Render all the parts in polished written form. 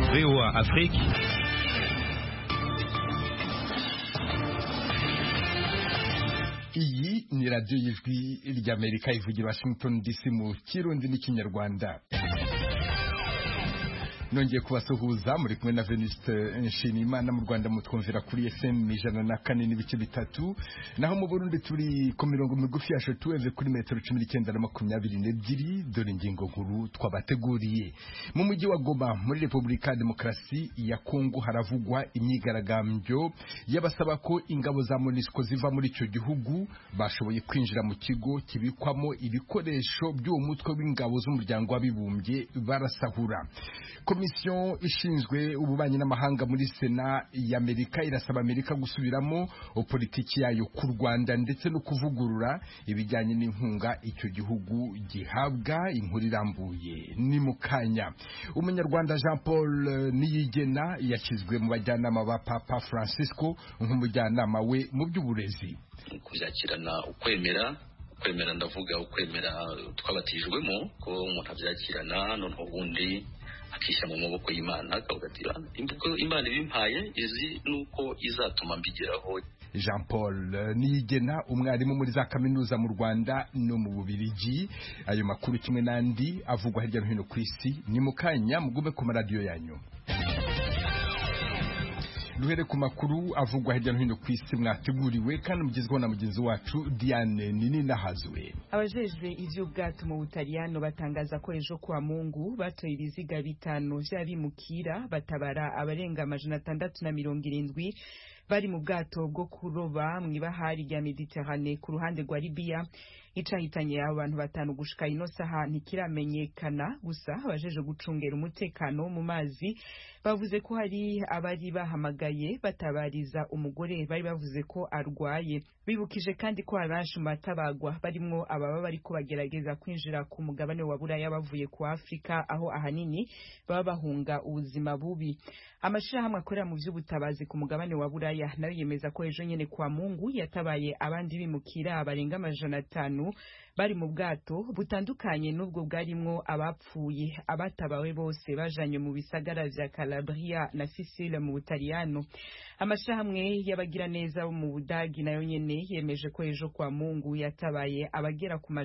VOA Afrique. Iyi ni radio y'ijwi ry'Amerika ivugira Washington DC mu Kirundi n'Ikinyarwanda. Nongeye kubasuhuza muri kumwe na Venuste Nshimiyimana. Mu Rwanda mutwumvira kuri FM 104.3, naho mu Burundi turi ku mirongo migufi ya shortwave kuri metero 19 na 22. Dore ingingo nkuru twabateguriye. Mu mujyi wa Goma muri Republika Demokarasi ya Kongo haravugwa imyigaragambyo y'abasaba ko ingabo za MONUSCO ziva muri icyo gihugu. Bashoboye kwinjira mu kigo kibikwamo ibikoresho by'uwo mutwe w'ingabo z'umuryango w'abibumbye barasahura. Komisiyo ishinzwe ububanyi n'amahanga muri Sena y'Amerika irasaba Amerika gusubiramo politiki yayo ku Rwanda ndetse no kuvugurura ibijyanye n'inkunga icyo gihugu gihabwa. Inkuru irambuye ni mukanya. Umunyarwanda Jean Paul Niyigena yashyizwe mu bajyanama ba Papa Francisco nk'umujyanama we mu by'uburezi. Kubyakirana ukwemera ndavuga ukwemera twabatijwemo ko umuntu abyakirana noneho ubundi akisha mu maboko y'Imana akavuga imbugo Imana ibimpaye izi nuko izatuma mbigeraho. Jean Paul Niyigena, umwarimu muri za kaminuza mu Rwanda no mu Bubiligi. Ayo makuru kimwe n'andi avugwa hirya no hino ku isi ni mukanya, mugume ku maradiyo yanyu. Duhere ku makuru avugwa hirya no hino ku isi mwateguriwe kandi mugezweho na mugenzi wacu Diane Ninahazwe. Abajejwe ivy'ubwato mu Butaliyano batangaza ko ejo kwa Mungu batoye ibiziga 5 vy'abimukira batabara abarenga 670 bari mu bwato bwo kuroba mw'ibahari rya Mediterane ku ruhande rwa Libya. Icahitanye abantu 5 gushika ino saha ntikiramenyekana, gusa abajeje gucungera umutekano mu mazi bavuze ko hari abari bahamagaye batabariza umugore bari bavuze ko arwaye. Bibukije kandi ko abenshi mu batabagwa barimwo ababa bari kubagerageza kwinjira ku mugabane wa Buraya bavuye ku Afrika, aho ahanini baba bahunga ubuzima bubi. Amashirahamwe akorera mu vy'ubutabazi ku mugabane wa Buraya nayo yemeza ko ejo nyene kwa Mungu yatabaye abandi bimukira barenga 500 bari mu bwato butandukanye n'ubwo bwarimwo abapfuye. Abatabawe bose bajanye mu bisagara vya Calabria na Sicile mu Butaliyano. Amashirahamwe y'abagira neza mu Budagi nayo nyene yemeje ko ejo kwa Mungu yatabaye abagera ku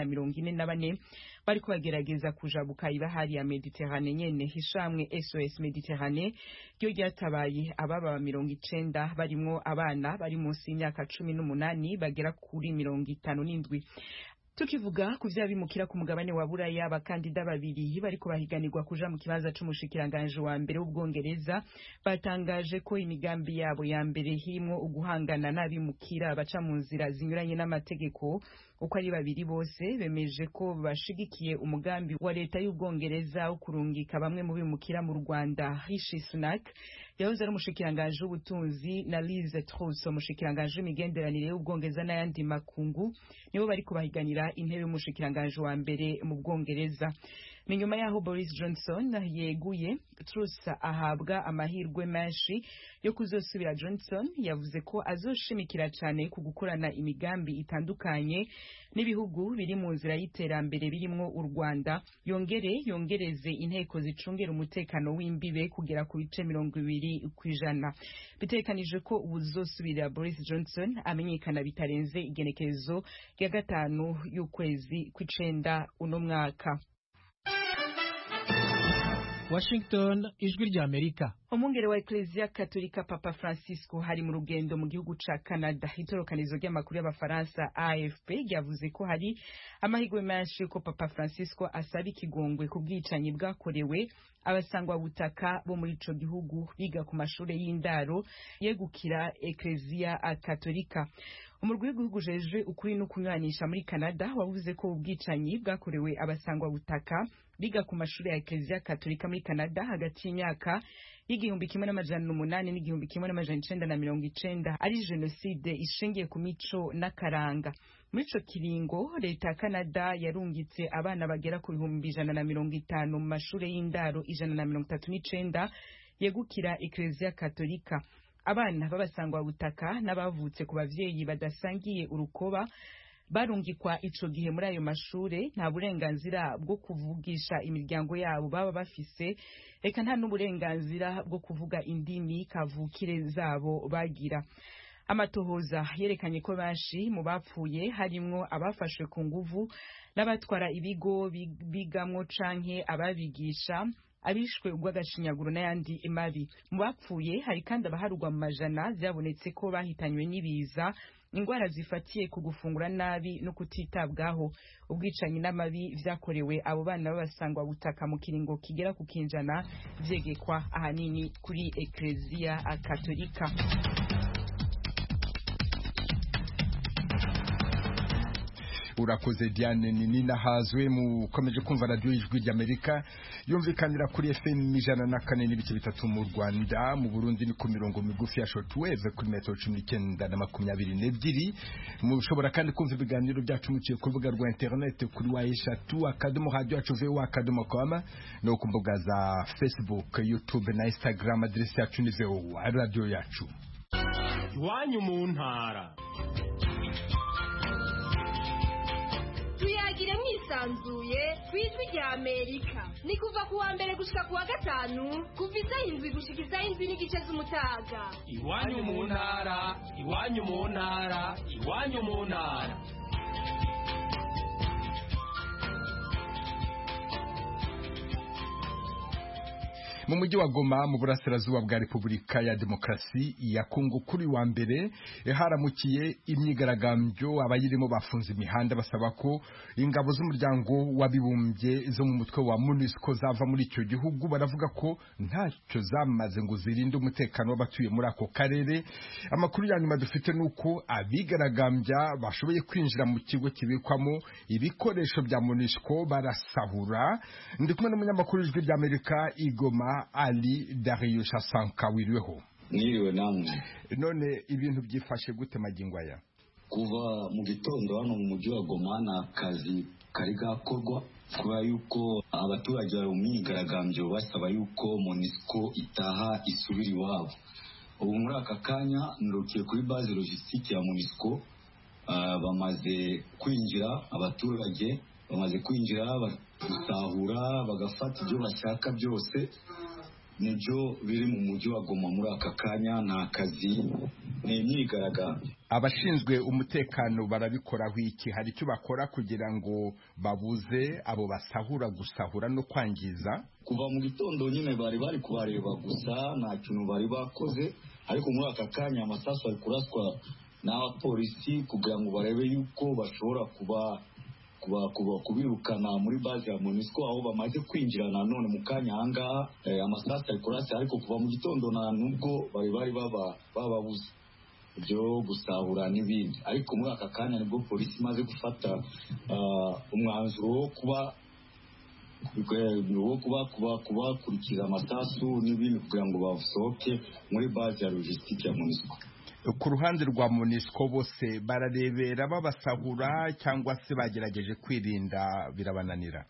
444 bari kubagerageza kujabuka ibahari ya Mediterane nyene. Hishamwe SOS Mediterane ryo ryatabaye ababa 90 barimwo abana bari munsi y'imyaka 18 bagera kuri 57. Tukivuga ku vyabimukira ku mugabane wa Buraya, abakandida babiri bariko bahiganirwa kuja mu kibanza c'umushikiranganje wa mbere w'Ubwongereza batangaje ko imigambi yabo ya mbere himwo uguhangana n'abimukira baca mu nzira zinyuranye n'amategeko. Uko ari babiri bose bemeje ko bashigikiye umugambi wa leta y'Ubwongereza wo kurungika bamwe mu bimukira mu Rwanda. Rishi Sunak yahoze ari umushikiranganje w'ubutunzi na Liz Truss umushikiranganje w'imigenderanire y'Ubwongereza n'ayandi makungu nibo bari kubahiganira intebe y'umushikiranganje wa mbere mu Bwongereza. Ni nyuma yaho Boris Johnson yeguye, Truss ahabwa amahirwe menshi yo kuzosubira. Johnson yavuze ko azoshimikira cyane ku gukorana imigambi itandukanye n'ibihugu biri mu nzira y'iterambere birimwo u Rwanda, yongereze inteko zicungera umutekano w'imbibe kugera ku bice 20%. Bitekanije ko ubuzosubira Boris Johnson amenyekana bitarenze igenekerezo rya 5 y'ukwezi kw'icenda uno mwaka. Washington, ijwi rya Amerika. Umwungere wa Ecclesia Katolika Papa Francisco hari mu rugendo mu gihugu ca Canada. Itorokanizo ry'amakuru y'abafaransa AFP ryavuze ko hari amahirwe menshi ko Papa Francisco asaba ikigongwe ku bwicanyi bwakorewe abasangwa butaka bo muri ico gihugu biga ku mashure y'indaro yegukira Ecclesia Katolika. Umurwi w'igihugu jeje ukuri no kunywanisha muri Canada wavuze ko ubwicanyi bwakorewe abasangwa butaka biga ku mashuri ya Ecclesia Katolika muri Canada hagati y'imyaka y'igihumbi 1800 n'igihumbi 1990 ari jenoside ishingiye ku mico n'akaranga. Muri ico kiringo leta ya Canada yarungitse abana bagera ku 150 mu mashuri y'indaro 139 yegukira Ecclesia Katolika. Abana babasangwa butaka n'abavutse ku bavyeyi badasangiye urukoba barungikwa ico gihe muri ayo mashure nta burenganzira bwo kuvugisha imiryango yabo baba bafise, reka nta n'uburenganzira bwo kuvuga indimi kavukire zabo bagira. Amatohoza yerekanye ko benshi mu bapfuye harimwo abafashwe ku nguvu n'abatwara ibigo bigamwo canke ababigisha, abishwe ubw'agashinyaguro n'ayandi mabi. Mu bapfuye hari kandi abaharugwa mu majana vyabonetse ko bahitanywe n'ibiza, ingwara zifatiye ku gufungura nabi no kutitabwaho. Ubwicanyi n'amabi vyakorewe abo bana b'abasangwa butaka mu kiringo kigera ku kinjana vyegekwa ahanini kuri Eklezia Katolika. Urakoze Diane Nina Hazwe. Mukomeje kumva radio Ijwi ry'Amerika yumvikanira kuri FM 104.3 mu Rwanda, mu Burundi ni ku mirongo migufi ya shortwave kuri metero 1922. Mushobora kandi kumva ibiganiro byacu muciye ku rubuga rwa internet kuri wa_radio@voa.com no ku mbuga za Facebook, YouTube na Instagram. Adresse yacu ni VOA radio yacu. Iwanyu mu ntara. Tuyagire mwisanzuye kw'Ijwi ry'Amerika. Ni kuva kuwa mbere gushika kuwa gatanu kuva 7 gushika 7 n'igice z'umutaga. Iwanyu mu ntara, iwanyu mu ntara, iwanyu mu ntara. Mu mujyi wa Goma mu burasirazuba bwa Repubulika ya Demokarasi ya Kongo kuri wa mbere haramukiye imyigaragambyo, abayirimo bafunze imihanda basaba ko ingabo z'umuryango w'abibumbye zo mu mutwe wa MONUSCO zava muri icyo gihugu. Baravuga ko ntacyo zamaze ngo zirinde umutekano w'abatuye muri ako karere. Amakuru ya nyuma dufite nuko abigaragambya bashoboye kwinjira mu kigo kibikwamo ibikoresho bya MONUSCO barasahura. Ndi kumwe n'umunyamakuru w'Ijwi ry'Amerika i Goma, Ali Darius Asanka. Wiriweho? Mwiriwe namwe. None ibintu byifashe gute magingo aya? Kuva mu gitondo hano mu mujyi wa Goma na kazi kari gakorwa kuba yuko abaturage bari mu myigaragambyo basaba yuko MONUSCO itaha isubira iwabo. Ubu muri aka kanya ndukiye kuri base logistique ya MONUSCO. Bamaze kwinjira, abaturage bamaze kwinjira gusahura bagafata ibyo bashaka byose. Nibyo biri mu mujyi wa Goma muri aka kanya, nta kazi, ni imyigaragambyo. Abashinzwe umutekano barabikoraho iki? Hari icyo bakora kugira ngo babuze abo basahura gusahura no kwangiza? Kuva mu gitondo nyine bari kubareba gusa, nta kintu bari bakoze, ariko muri aka kanya amasasu ari kuraswa n'abapolisi kugira ngo barebe yuko bashobora kubirukana muri base ya MONUSCO aho bamaze kwinjira. Nanone mu kanya ahangaha amasasu ari kurasa, ariko kuva mu gitondo nta nubwo bari bababuze ibyo gusahura n'ibindi. Ariko muri aka kanya nibwo polisi imaze gufata umwanzuro wo kubakurikiza amasasu n'ibindi kugira ngo basohoke muri base ya logistique ya MONUSCO. Ku ruhande rwa MONUSCO bose bararebera babasahura cyangwa se bagerageje kwirinda birabananira?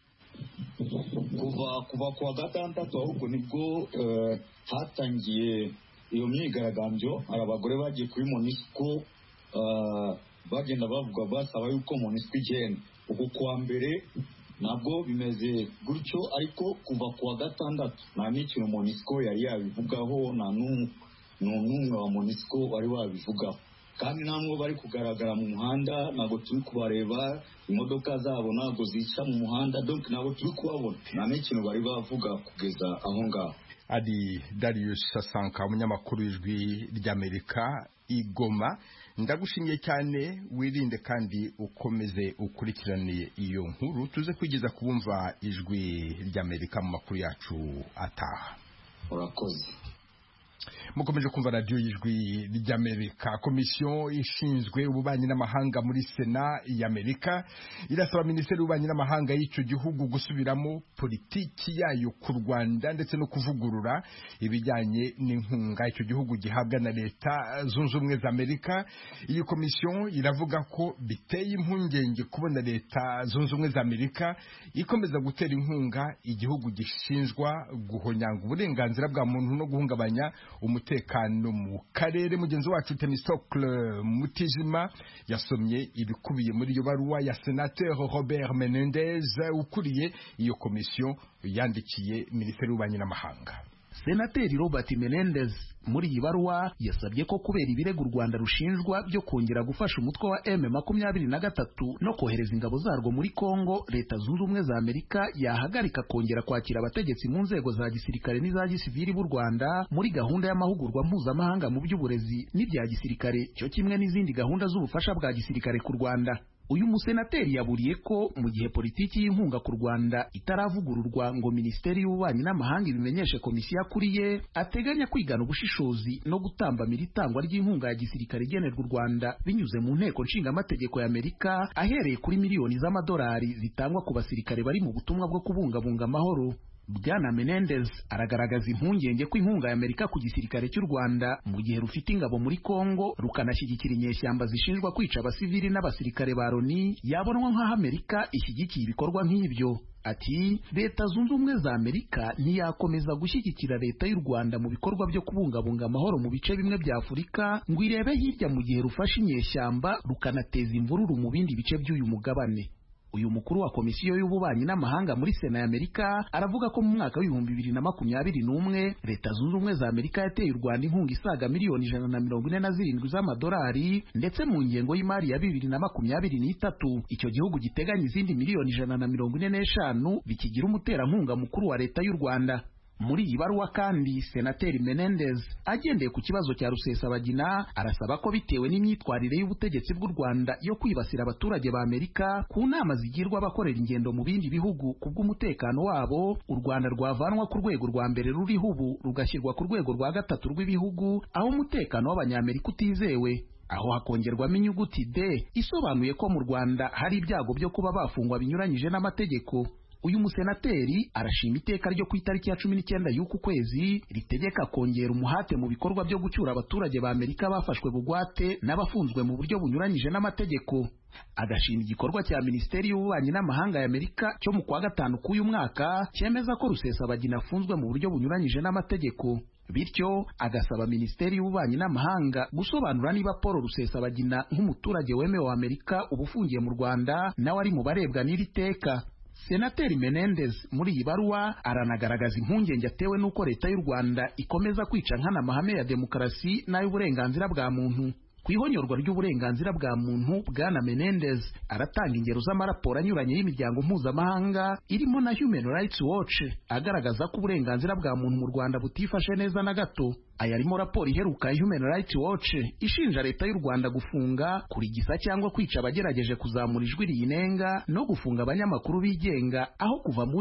Kuva kuwa gatandatu ahubwo nibwo hatangiye iyo myigaragambyo. Hari abagore bagiye kuri MONUSCO bagenda bavuga basaba yuko MONUSCO igenda. Ubu kuwa mbere nabwo bimeze gutyo, ariko kuva kuwa gatandatu nta n'ikintu MONUSCO yari yabivugaho, nta n'umwe wa MONUSCO wari wabivugaho. Kandi namwe bari kugaragara mu muhanda, ntabwo turi kubareba, imodoka zabo ntabwo zica mu muhanda, donc ntabwo turi kubabona, nta n'ikintu bari bavuga kugeza aho ngaho. Ali Darius Asanka, umunyamakuru w'Ijwi ry'Amerika i Goma, ndagushimiye cyane. Wirinde kandi ukomeze ukurikirane iyo nkuru, tuze kwigeza kubumva Ijwi ry'Amerika mu makuru yacu ataha. Urakoze. Mukomeje kumva radio y'Ijwi ry'Amerika. Komisiyo ishinzwe ububanyi n'amahanga muri Sena y'Amerika irasaba Minisiteri y'ububanyi n'amahanga y'icyo gihugu gusubiramo politiki yayo ku Rwanda ndetse no kuvugurura ibijyanye n'inkunga icyo gihugu gihabwa na Leta Zunze Ubumwe za Amerika. Iyi komisiyo iravuga ko biteye impungenge kubona Leta Zunze Ubumwe za Amerika ikomeza gutera inkunga igihugu gishinjwa guhonyanga uburenganzira bwa muntu no guhungabanya umutekano mu karere. Mugenzi wacu Temistocle Mutijima yasomye ibikubiye muri iyo baruwa ya Senateur Robert Menendez ukuriye iyo komisiyo yandikiye Minisiteri y'Ububanyi n'Amahanga. Senateri Robert Menendez muri iyi baruwa yasabye ko kubera ibirego u Rwanda rushinjwa byo kongera gufasha umutwe wa M23 no kohereza ingabo zarwo muri Kongo, Leta Zunze Ubumwe za Amerika yahagarika kongera kwakira abategetsi mu nzego za gisirikare n'iza gisivili b'u Rwanda muri gahunda y'amahugurwa mpuzamahanga mu by'uburezi n'ibya gisirikare cyo kimwe n'izindi gahunda z'ubufasha bwa gisirikare ku Rwanda. Uyu musenateri yaburiye ko mu gihe politiki y'inkunga ku Rwanda itaravugururwa ngo Minisiteri y'Ububanyi n'Amahanga ibimenyeshe komisiyo akuriye, ateganya kwigana ubushishozi no gutambamira itangwa ry'inkunga ya gisirikare igenerwa u Rwanda binyuze mu nteko nshingamategeko ya Amerika, ahereye kuri miliyoni z'amadolari zitangwa ku basirikare bari mu butumwa bwo kubungabunga amahoro. Bwana Menendez aragaragaza impungenge ko inkunga ya Amerika ku gisirikare cy'u Rwanda mu gihe rufite ingabo muri Kongo rukanashyigikira inyeshyamba zishinjwa kwica abasivili n'abasirikare ba Loni yabonwa nk'aho Amerika ishyigikiye ibikorwa nk'ibyo. Ati Leta Zunze Ubumwe za Amerika ntiyakomeza gushyigikira Leta y'u Rwanda mu bikorwa byo kubungabunga amahoro mu bice bimwe bya Afurika ngo irebe hirya mu gihe rufashe inyeshyamba rukanateza imvururu mu bindi bice by'uyu mugabane. Uyu mukuru wa komisiyo y'ububanyi n'amahanga muri Sena y'Amerika aravuga ko mu mwaka w'2021 Leta Zunze Ubumwe za Amerika yateye u Rwanda inkunga isaga miliyoni 147 z'amadolari, ndetse mu ngengo y'imari ya 2023 icyo gihugu giteganya izindi miliyoni 145 bikigira umuterankunga mukuru wa Leta y'u Rwanda. Muri iyi baruwa kandi Senateri Menendez agendeye ku kibazo cya Rusesabagina arasaba ko bitewe n'imyitwarire y'ubutegetsi bw'u Rwanda yo kwibasira abaturage ba Amerika ku nama zigirwa abakorera ingendo mu bindi bihugu kubw'umutekano wabo, u Rwanda rwavanwa ku rwego rwa mbere ruriho ubu rugashyirwa ku rwego rwa gatatu rw'ibihugu aho umutekano w'Abanyamerika utizewe, aho hakongerwamo inyuguti D isobanuye ko mu Rwanda hari ibyago byo kuba bafungwa binyuranyije n'amategeko. Uyu musenateri arashima iteka ryo ku itariki ya 19 y'uku kwezi ritegeka kongera umuhate mu bikorwa byo gucyura abaturage ba Amerika bafashwe bugwate n'abafunzwe mu buryo bunyuranyije n'amategeko. Agashima igikorwa cya Minisiteri y'Ububanyi n'Amahanga ya Amerika cyo mu kwa gatanu k'uyu mwaka cyemeza ko Rusesabagina afunzwe mu buryo bunyuranyije n'amategeko. Bityo agasaba Minisiteri y'Ububanyi n'Amahanga gusobanura niba Paul Rusesabagina nk'umuturage wemewe wa Amerika ubufungiye mu Rwanda nawe ari mu barebwa n'iri teka. Senateri Menendez muri iyi baruwa aranagaragaza impungenge atewe n'uko Leta y'u Rwanda ikomeza kwica nkana amahame ya demokarasi n'ay'uburenganzira bwa muntu. Ku ihonyorwa ry'uburenganzira bwa muntu, Bwana Menendez aratanga ingero z'amaraporo anyuranye y'imiryango mpuzamahanga irimo na Human Rights Watch agaragaza ko uburenganzira bwa muntu mu Rwanda butifashe neza na gato. Aya arimo raporo iheruka ya Human Rights Watch ishinja Leta y'u Rwanda gufunga, kurigisa cyangwa kwica abagerageje kuzamura ijwi riyinenga no gufunga abanyamakuru bigenga, aho kuva mu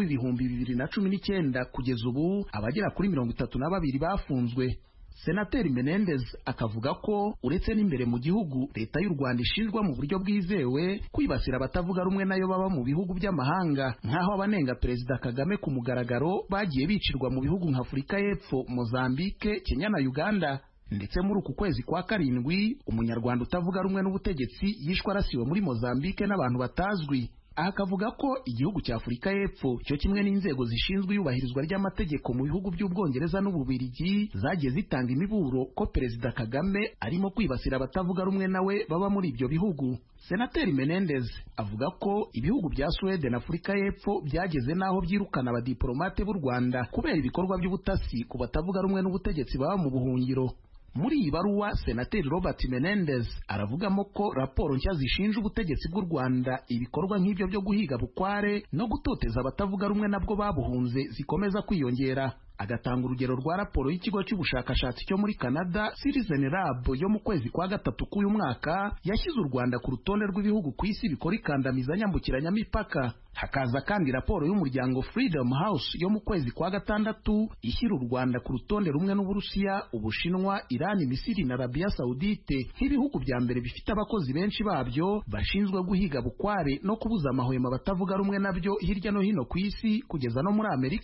2019 kugeza ubu abagera kuri 32 bafunzwe. Senateri Menendez akavuga ko uretse n'imbere mu gihugu Leta y'u Rwanda ishinjwa mu buryo bwizewe kwibasira abatavuga rumwe nayo baba mu bihugu by'amahanga, nk'aho abanenga Perezida Kagame ku mugaragaro bagiye bicirwa mu bihugu nka Afurika y'Epfo, Mozambique, Kenya na Uganda. Ndetse muri uku kwezi kwa karindwi umunyarwanda utavuga rumwe n'ubutegetsi yishwe arasiwe muri Mozambique n'abantu batazwi. Aha akavuga ko igihugu cya Afurika y'Epfo cyo kimwe n'inzego zishinzwe iyubahirizwa ry'amategeko mu bihugu by'Ubwongereza n'Ububiligi zagiye zitanga imiburo ko Perezida Kagame arimo kwibasira abatavuga rumwe nawe baba muri ibyo bihugu. Senateri Menendez avuga ko ibihugu bya Sweden na Afurika y'Epfo byageze naho byirukana abadiplomate b'u Rwanda kubera ibikorwa by'ubutasi ku batavuga rumwe n'ubutegetsi baba mu buhungiro. Muri iyi baruwa Senateri Robert Menendez aravugamo ko raporo nshya zishinja ubutegetsi bw'u Rwanda ibikorwa nk'ibyo byo guhiga bukware no gutoteza abatavuga rumwe nabwo babuhunze zikomeza kwiyongera. Agatanga urugero rwa raporo y'ikigo cy'ubushakashatsi cyo muri Canada Citizen Lab yo mu kwezi kwa gatatu k'uyu mwaka yashyize u Rwanda ku rutonde rw'ibihugu ku isi bikora ikandamiza nyambukiranyamipaka. Hakaza kandi raporo y'umuryango Freedom House yo mu kwezi kwa gatandatu ishyira u Rwanda ku rutonde rumwe n'Uburusiya, Ubushinwa, Iran, Misiri na Arabia Saudite nk'ibihugu bya mbere bifite abakozi benshi babyo bashinzwe guhiga bukware no kubuza amahwemo abatavuga rumwe nabyo hirya no hino ku isi kugeza no muri Amerika.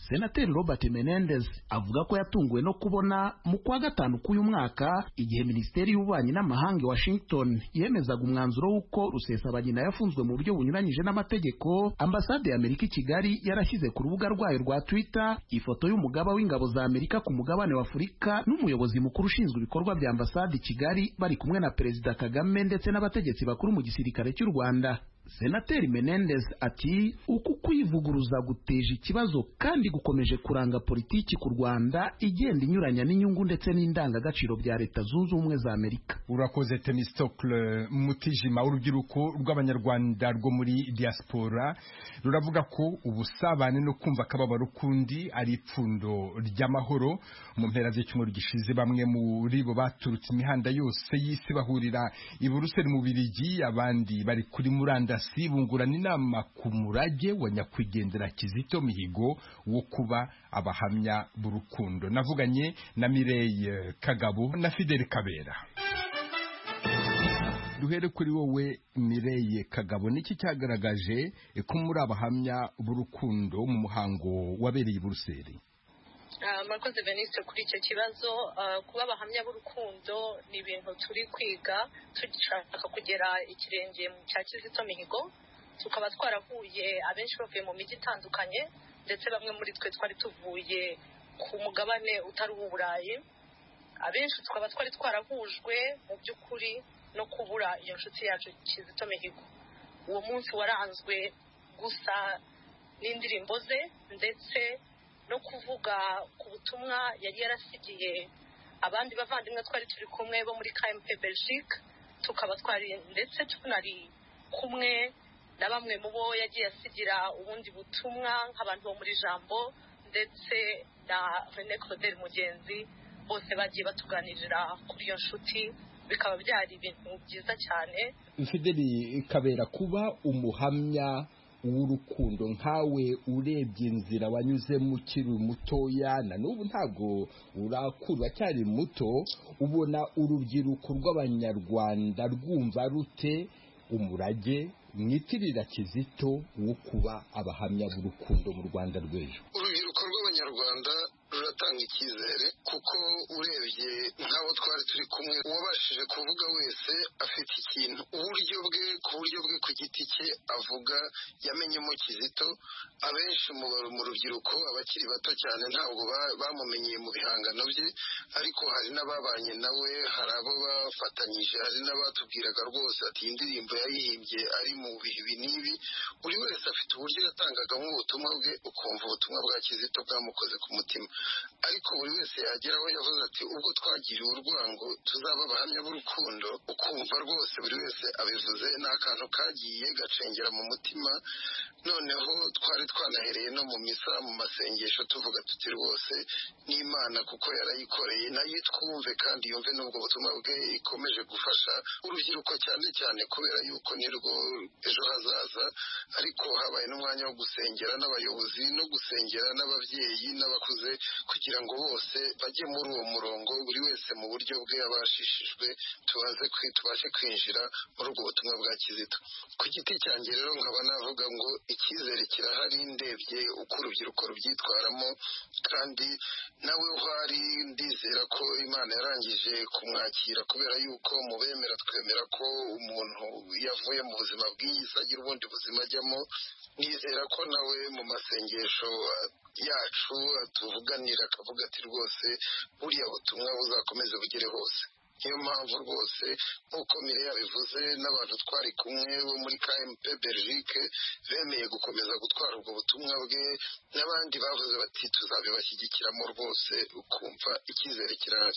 Senateri Robert Menendez avuga ko yatunguwe no kubona mu kwa gatanu k'uyu mwaka igihe Minisiteri y'Ububanyi n'Amahanga Washington yemezaga umwanzuro w'uko Rusesabagina yafunzwe mu buryo bunyuranyije n'amategeko, Ambasade ya Amerika i Kigali yarashyize ku rubuga rwayo rwa Twitter ifoto y'umugaba w'ingabo za Amerika ku mugabane wa Afurika n'umuyobozi mukuru ushinzwe ibikorwa bya Ambasade i Kigali bari kumwe na Perezida Kagame ndetse n'abategetsi bakuru mu gisirikare cy'u Rwanda. Senateri Menendez ati uku kwivuguruza guteje ikibazo kandi gukomeje kuranga politiki ku Rwanda igenda inyuranya n'inyungu ndetse n'indangagaciro bya Leta Zunze Ubumwe za Amerika. Urakoze Temistocle Mutijima. Urubyiruko rw'Abanyarwanda rwo muri diaspora ruravuga ko ubusabane no kumva akababaro kundi ari ipfundo ry'amahoro. Mu mpera z'icyumweru gishize bamwe muri bo baturutse imihanda yose y'isi bahurira i Buruseli mu Bubiligi, abandi bari kuri murandasi bungurana inama ku murage wa nyakwigendera Kizito Mihigo wo kuba abahamya b'urukundo. Navuganye na Mireille Kagabo na Fidel Kabera. Duhere kuri wowe Mireille Kagabo, niki cyagaragaje ko muri abahamya b'urukundo mu muhango wabereye i Buruseli? Murakoze Veniste kuri icyo kibazo. Kuba abahamya b'urukundo ni ibintu turi kwiga dushaka kugera ikirenge cya Kizito Mihigo, tukaba twarahuye abenshi bavuye mu mijyi itandukanye ndetse bamwe muri twe twari tuvuye ku mugabane utari uw'Uburayi. Abenshi tukaba twari twarahujwe mu by'ukuri no kubura iyo nshuti yacu Kizito Mihigo. Uwo munsi waranzwe gusa n'indirimbo ze ndetse no kuvuga ku butumwa yari yarasigiye abandi bavandimwe twari turi kumwe bo muri KMP Belgique, tukaba twari ndetse tunari kumwe na bamwe mu bo yagiye asigira ubundi butumwa nk'abantu bo muri Jambo ndetse na René Claudel Mugenzi, bose bagiye batuganirira kuri iyo nshuti, bikaba byari ibintu byiza cyane. Fideli Kabera, kuba umuhamya w'urukundo nkawe urebye inzira wanyuzemo ukiri mutoya na n'ubu ntabwo urakura cyari muto, ubona urubyiruko rw'Abanyarwanda rwumva rute umurage mwitirira Kizito wo kuba abahamya b'urukundo mu Rwanda rw'ejo? Urubyiruko rw'Abanyarwanda ruratanga icyizere kuko urebye nk'abo twari turi kumwe, uwabashije kuvuga wese afite ikintu uburyo bwe ku giti cye avuga yamenyemo Kizito. Abenshi mu rubyiruko abakiri bato cyane ntabwo bamumenyeye mu bihangano bye, ariko hari n'ababanye nawe, hari abo bafatanyije, hari n'abatubwiraga rwose ati iyi ndirimbo yayihimbye ari mu bihe n'ibi. Buri wese afite uburyo yatangagamo ubutumwa bwe, ukumva ubutumwa bwa Kizito bwamukoze ku mutima. Ariko buri wese yageraho yavuze ati ubwo twagiriwe urwango tuzaba abahamya b'urukundo, ukumva rwose buri wese abivuze ni akantu kagiye gacengera mu mutima. Noneho twari twanahereye no mu misa mu masengesho tuvuga tuti rwose n'Imana kuko yarayikoreye nayo twumve kandi yumve n'ubwo butumwa bwe ikomeje gufasha urubyiruko cyane cyane kubera yuko nirwo ejo hazaza. Ariko habaye n'umwanya wo gusengera n'abayobozi no gusengera n'ababyeyi n'abakuze kugira ngo bose bajye muri uwo murongo, buri wese mu buryo bwe abashishijwe tubashe kwinjira muri ubwo butumwa bwa Kizito. Ku giti cyanjye rero nkaba navuga ngo icyizere kirahari ndebye uko urubyiruko rubyitwaramo, kandi nawe uhari ndizera ko Imana yarangije kumwakira kubera yuko mu bemera twemera ko umuntu yavuye mu buzima bw'iyisi agira ubundi buzima ajyamo. Nizera ko nawe mu masengesho yacu atuvuganira akavuga ati rwose buriya butumwa buzakomeze bugere hose. Niyo mpamvu rwose nk'uko Mire yabivuze n'abantu twari kumwe bo muri KMP Belgique bemeye gukomeza gutwara ubwo butumwa bwe, n'abandi bavuze bati tuzabibashyigikiramo rwose, ukumva icyizere kirahari.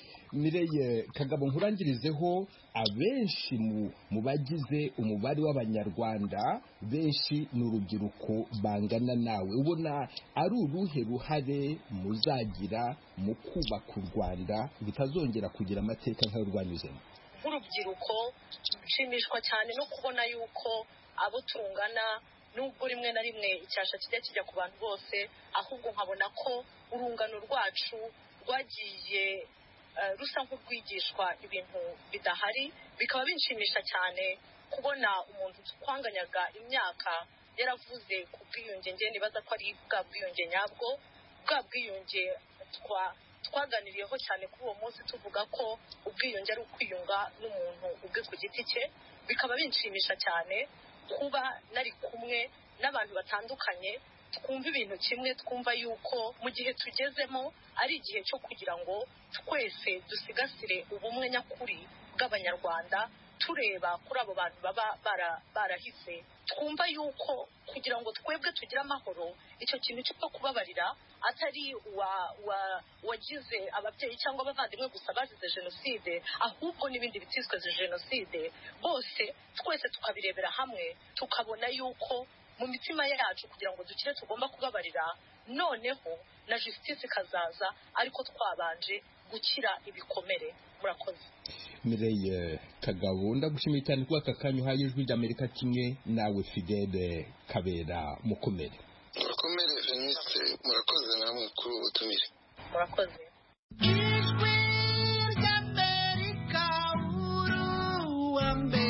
Mireille Kagabo, nkurangirizeho abenshi mu bagize umubare w'Abanyarwanda benshi ni urubyiruko bangana nawe, ubona ari uruhe ruhare muzagira mu kubaka u Rwanda rutazongera kugira amateka nk'ayo rwanyuzemo? Nk'urubyiruko nshimishwa cyane no kubona yuko abo tungana, nubwo rimwe na rimwe icyasha kijya ku bantu bose, ahubwo nkabona ko urungano rwacu rwagiye rusa nk'urwigishwa ibintu bidahari. Bikaba binshimisha cyane kubona umuntu twanganyaga imyaka yaravuze ku bwiyunge, njye nibaza ko ari bwa bwiyunge nyabwo, bwa bwiyunge twaganiriyeho cyane kuri uwo munsi, tuvuga ko ubwiyunge ari ukwiyunga n'umuntu ubwe ku giti cye. Bikaba binshimisha cyane kuba nari kumwe n'abantu batandukanye, twumva ibintu kimwe, twumva yuko mu gihe tugezemo ari igihe cyo kugira ngo twese dusigasire ubumwe nyakuri bw'abanyarwanda, tureba kuri abo bantu baba barahise. Twumva yuko kugira ngo twebwe tugire amahoro, icyo kintu cyo kubabarira atari wagize ababyeyi cyangwa abavandimwe gusa bazize jenoside, ahubwo n'ibindi bitizwe jenoside, bose twese tukabirebera hamwe, tukabona yuko mu mitima yacu kugira ngo dukire tugomba kubabarira, noneho na justice ikazaza, ariko twabanje gukira ibikomere. Murakoze. Mireille Kagabo, ndagushimiye cyane kuba aka kanya uhaye Ijwi ry'Amerika kimwe nawe Fidele Kabera. Mukomere Veniste, murakoze namwe kuri ubu butumire. Murakoze. Ijwi ry'Amerika, uruwa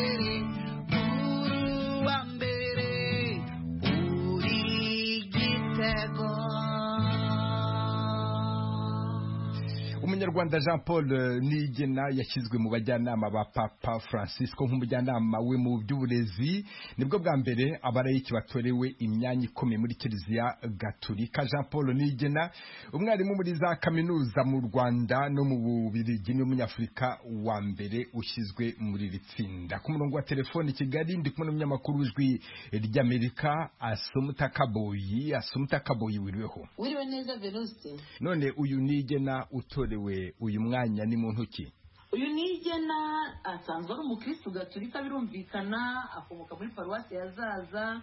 mbere, uri igitego. Umunyarwanda Jean Paul Nigena yashyizwe mu bajyanama ba Papa Francisco nk'umujyanama we mu by'uburezi. Nibwo bwa mbere abarayiki batorewe imyanya ikomeye muri Kiliziya Gatolika. Jean Paul Nigena, umwarimu muri za kaminuza mu Rwanda no mu Bubiligi, n'umunyafurika wa mbere ushyizwe muri iri tsinda. Ku murongo wa telefoni Kigali ndi kumwe n'umunyamakuru w'Ijwi ry'Amerika Assumpta Kaboyi. Assumpta Kaboyi, wiriweho? Wiriwe neza Venuste. None uyu Nigena utorewe uyu mwanya ni muntu ki? Uyu Nigena asanzwe ari umukristo gatolika, birumvikana, akomoka muri paruwasi ya Zaza,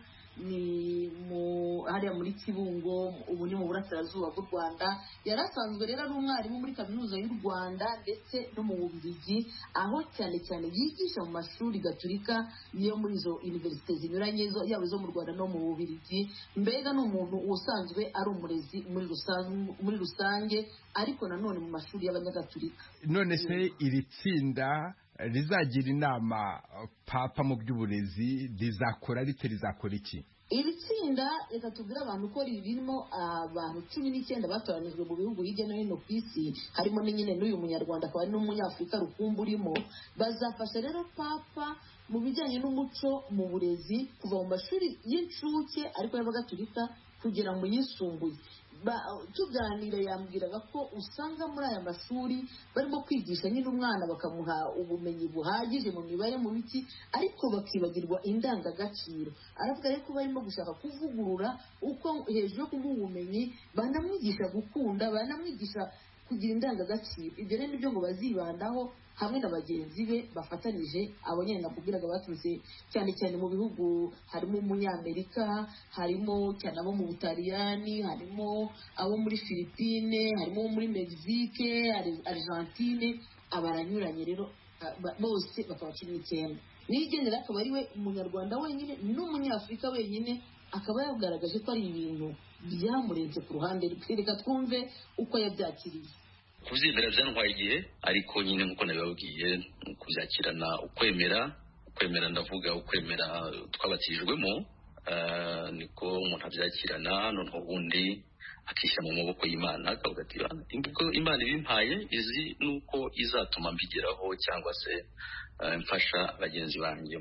ni hariya muri Kibungo, ubu ni mu burasirazuba bw'u Rwanda. Yarasanzwe rero ari umwarimu muri kaminuza y'u Rwanda ndetse no mu Bubiligi, aho cyane cyane yigisha mu mashuri gatolika yo muri izo universite zinyuranye, yaba izo mu Rwanda no mu Bubiligi. Mbega ni umuntu usanzwe ari umurezi muri rusange, ariko nanone mu mashuri y'abanyagatolika. None se iri tsinda rizagira inama Papa mu by'uburezi rizakora iki? Iri tsinda reka tubwire abantu ko ririmo abantu 19 batoranijwe mu bihugu hirya no hino ku isi, harimo nyine n'uyu munyarwanda akaba ari n'umunyafurika rukumbi urimo. Bazafasha rero Papa mu bijyanye n'umuco mu burezi, kuva mu mashuri y'incuke ariko y'abagatolika kugera mu yisumbuye. Tuganira yambwiraga ko usanga muri aya mashuri barimo kwigisha nyine umwana bakamuha ubumenyi buhagije mu mibare, mu biki, ariko bakibagirwa indangagaciro. Aravuga rero ko barimo gushaka kuvugurura uko hejuru yo kumuha ubumenyi banamwigisha gukunda, banamwigisha kugira indangagaciro. Ibyo rero nibyo ngo bazibandaho hamwe na bagenzi be bafatanije, abo nyine nakubwiraga baturutse cyane cyane mu bihugu, harimo umunyamerika, harimo cyane abo mu Butaliyani, harimo abo muri Philippine, harimo muri Mexique, Argentine, abaranyuranye rero bose bakaba 19. Nigenera akaba ari we umunyarwanda wenyine n'umunyafurika wenyine, akaba yagaragaje ko ari ibintu byamurenze ku ruhande. Reka twumve uko yabyakiriye. Kubyemera byantwaye igihe, ariko nyine nk'uko nabibabwiye, kubyakirana ukwemera ndavuga ukwemera twabatijwemo, niko umuntu abyakirana, noneho ubundi akishyira mu maboko y'Imana, akavuga ati imbugo Imana ibimpaye izi nuko izatuma mbigeraho, cyangwa se mfasha bagenzi banjye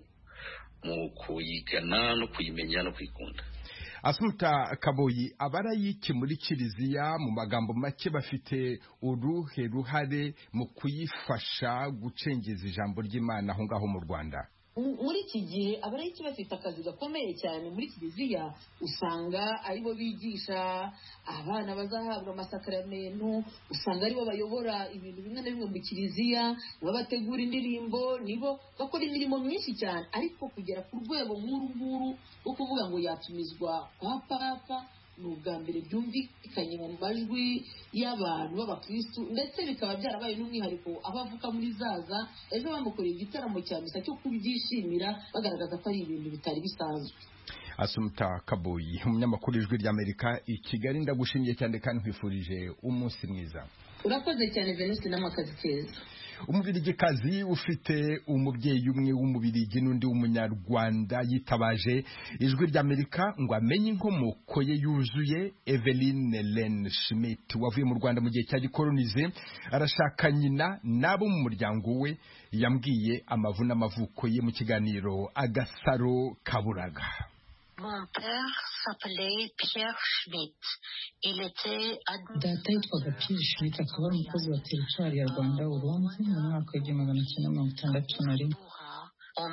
mu kuyigana no kuyimenya no kwikunda. Assumpta Kaboyi, abarayiki muri Kiliziya mu magambo make bafite uruhe ruhare mu kuyifasha gucengeza ijambo ry'Imana aho ngaho mu Rwanda? Muri iki gihe abarayiki bafite akazi gakomeye cyane muri Kiliziya. Usanga aribo bigisha abana bazahabwa amasakaramentu, usanga aribo bayobora ibintu bimwe na bimwe mu Kiliziya, nibo bategura indirimbo, nibo bakora imirimo myinshi cyane. Ariko kugera ku rwego nk'uru rwo kuvuga ngo yatumizwa kwa Papa, ni ubwa mbere byumvikanye mu majwi y'abantu b'abakristu, ndetse bikaba byarabaye n'umwihariko aho avuka muri Zaza. Ejo bamukoreye igitaramo cya misa cyo kubyishimira, bagaragaza ko ari ibintu bitari bisanzwe. Assumpta Kaboyi, umunyamakuru w'Ijwi ry'Amerika i Kigali, ndagushimiye cyane kandi nkwifurije umunsi mwiza. Urakoze cyane Venuste, n'amakazi keza. umubirigikazi ufite umubyeyi umwe w'umubirigi n'undi w'umunyarwanda yitabaje ijwi ry'Amerika ngo amenye inkomoko ye yuzuye. Eveline Len Schmidt wavuye mu Rwanda mu gihe cya gikolonize arashaka nyina n'abo mu muryango we, yambwiye amavu n'amavuko ye mu kiganiro Agasaro Kaburaga. Mon père s'appelait Pierre Schmidt. Il était data yitwaga Pierre Schmidt, akaba ari umukozi wa teritwari ya Rwanda Urundi mu mwaka w'igihumbi 1961. En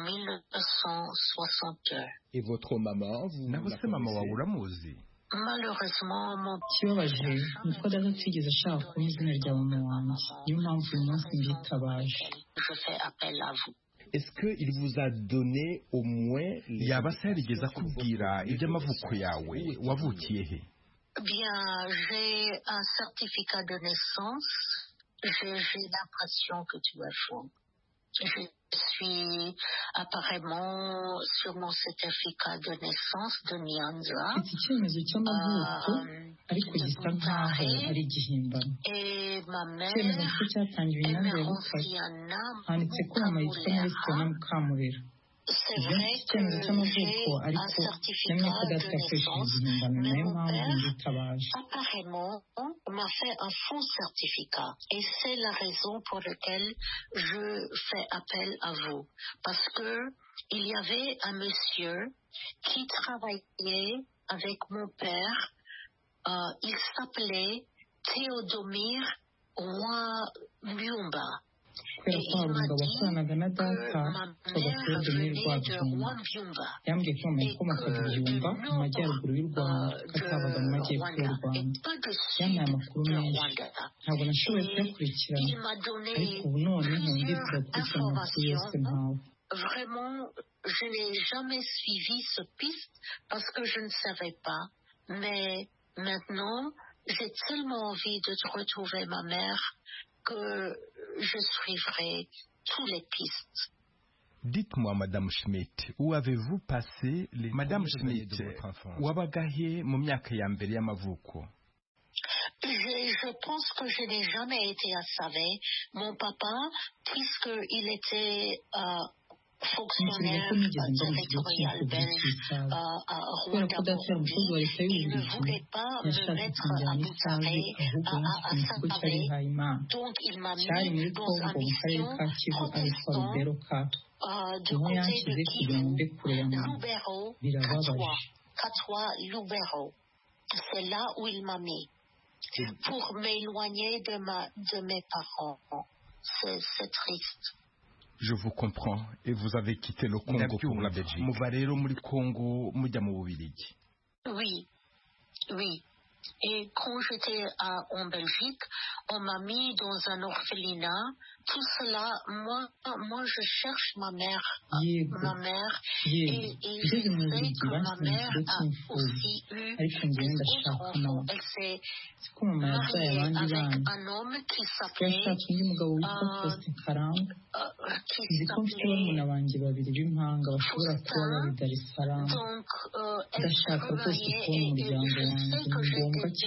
1962. Et votre maman, naho se mama wawe uramuzi? Malheureusement, mon kibabaje nuko data atigeze ashaka kuba izina rya mama wanjye, niyo mpamvu uyu munsi mbitabaje. Je fais appel à vous. Est-ce qu'il vous a donné au moins yaba se yarigeze akubwira iby'amavuko yawe wavukiye he? Bien, j'ai un certificat de naissance. J'ai l'impression que tu as faux. Je suis apparemment sur mon certificat de naissance de Nyanza. Mfite icyemezo cy'amavuko ariko gisa nkaho ari igihimbano. Icyemezo cyo cyatangiwe i Nyanza ya Butare, handitse ko mama yitwa Marisiyana Mukamurera. Icyemezo cy'amavuko ariko yamenye ko data yakoresheje igihimbano, niyo mpamvu mbitabaje. Apparemment, on m'a fait un faux certificat et c'est la raison pour laquelle je fais appel à vous. Parce que il y avait un monsieur qui travaillait avec mon père. Il s'appelait Théodomir Rwambyumba. Kubera ko hari umugabo wakoranaga na data witwaga Théodomir Rwambyumba, yambwiye ko mama yakomokaga i Byumba mu majyaruguru y'u Rwanda, katabaga mu majyepfo y'u Rwanda. Yampaye amakuru menshi, ntabwo nashoboye kuyakurikirana, ariko ubu noneho ndifuza gukurikirana amakuru yose nkawe. Vraiment, je n'ai jamais suivi ce piste parce que je ne savais pas. Mais maintenant, j'ai tellement envie de retrouver ma mère que je suivrai tous les pistes. Dites-moi, Madame Schmidt, où avez-vous passé les... Madame Schmidt, wabagahe mu myaka ya mbere y'amavuko? Je pense que je n'ai jamais été à Savé. Mon papa, puisqu'il était fonctionnaire territorial belge à Rwanda, il ne voulait pas me mettre à Butare, à Savé. Donc il m'a mis dans un mission protestant du côté de Kivu, Lubero, Katwa, Lubero. C'est là où il m'a mis pour m'éloigner de mes parents. C'est triste. Je vous comprends. Et vous avez quitté le Congo pour la Belgique. Muva rero muri Congo mujya mu Bubiligi. Oui, oui. Et quand j'étais en Belgique, on m'a mis dans un orphelinat. Tout cela, moi je cherche ma mère. Ma mère. Et je sais que ma mère a aussi eu d'autres enfants. Elle s'est mariée avec un homme qui s'appelait donc elle s'est remariée et je sais que j'ai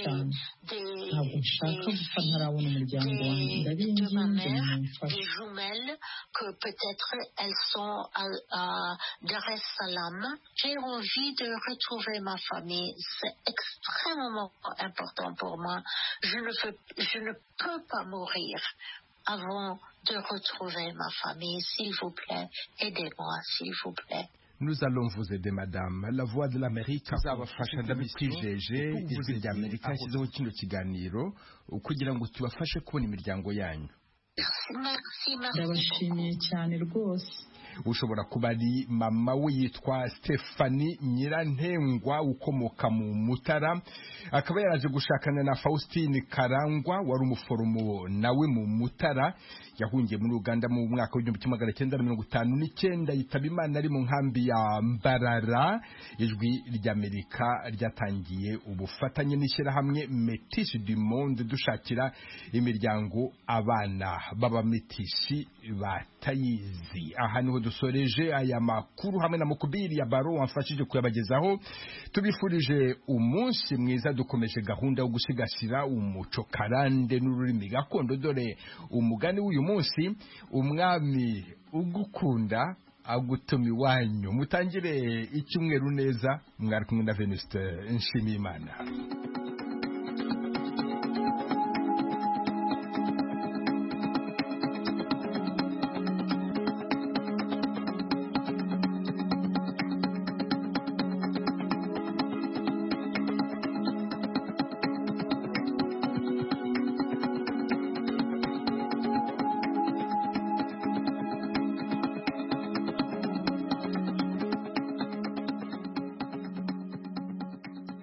de ma mère, des jumelles que peut-être elles sont à Dar es Salaam. J'ai envie de retrouver ma famille. C'est extrêmement important pour moi. Je ne peux pas mourir avant de retrouver ma famille. S'il vous plaît, aidez-moi, s'il vous plaît. Nous allons vous aider, madame. La voix de l'Amérique tuzabafasha ndabikwijeje. Ijwi ry'Amerika yashyizeho kino kiganiro kugira ngo tubafashe kubona imiryango yanyu. Ndabashimiye cyane rwose. Ushobora kuba ari mama we yitwa Stephanie Nyirantengwa ukomoka mu Mutara, akaba yaraje gushakana na Faustine Karangwa wari umuforomo nawe mu Mutara, yahungiye muri Uganda mu mwaka wa 1959 yitaba Imana ari mu nkambi ya Mbarara. Ijwi ry'Amerika ryatangiye ubufatanye n'ishyirahamwe Métis du Monde dushakira imiryango abana baba Métis batayizi. Aha niho dusoreje aya makuru hamwe na Mukubiri ya Baro wamfashije kuyabagezaho. Tubifurije umunsi mwiza, dukomeje gahunda yo gusigasira umuco karande n'ururimi gakondo. Dore umugani w'uyu munsi: umwami ugukunda agutuma iwanyu. Mutangire icyumweru neza. Mwari kumwe na Venuste Nshimiyimana.